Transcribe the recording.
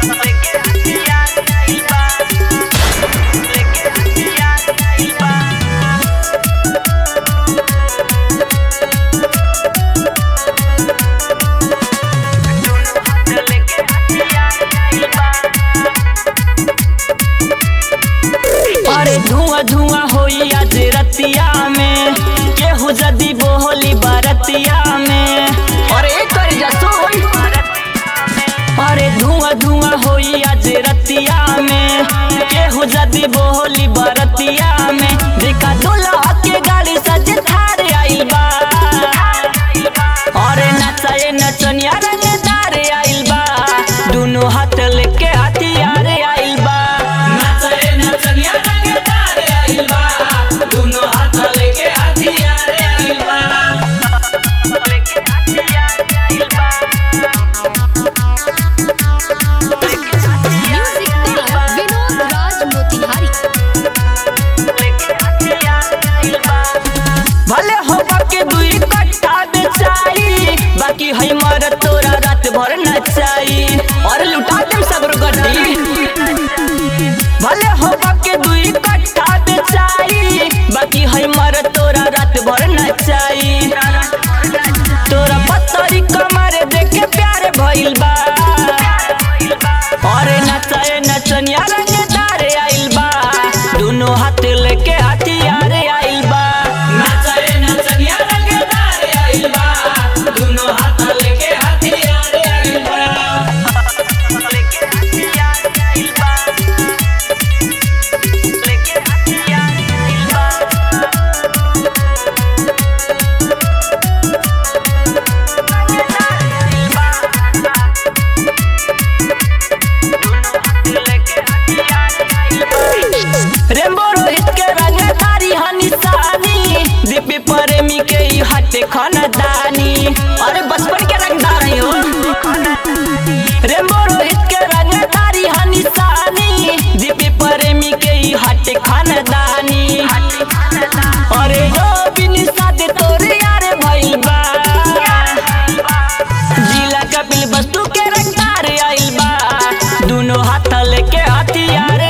अरे धुआं धुआं होई आज रतिया में केहू जदी बोली बरतिया में। अरे कर जसो अरे धुआं धुआं होई आज रतिया में केहू जदी बोली बरतिया में। देखा दुल्हा के गाड़ी सज थार आइल बा। अरे नचाए नचनिया रंगदार आइल बा। दोनों हाथ लेके हथियार आइल बा। नचाए नचनिया रंगदार आइल बा। दोनों हाथ लेके हथियार आइल बा। लेके हथियार आइल बा। विनोद राज मोतिहारी। भले हो के दुई कट्ठा बेचाई बाकी है मर तोरा रात भर नचाई और लुटा दे सब गड्डी। भले हो के दुई कट्ठा बेचाई बाकी है मर तोरा रात भर नचाई। तोरा पत्तरी कमर देख के प्यार भइल बा। और नचाए नचनिया रंगदार आइल बा। दोनों हाथ लेके हथियार आइल बा। नचाए नचनिया रंगदार आइल बा। दोनों हाथ लेके हथियार आइल बा। लेके हथियार आइल बा। लेके हथियार आइल बा। रेम्बो रोहित के रंगदारी हनिसानी दीपी प्रेमी के हाथे खानदानी। अरे बचपन के रंगदार हो। रेम्बो रोहित के रंगदारी हनिसानी दीपी प्रेमी के हाथे खानदानी। अरे ओ बिन सादे तोरे यार भइल बा। जिला कपिल वस्तु के रंगदार आइल बा। दोनों हाथ लेके हथियार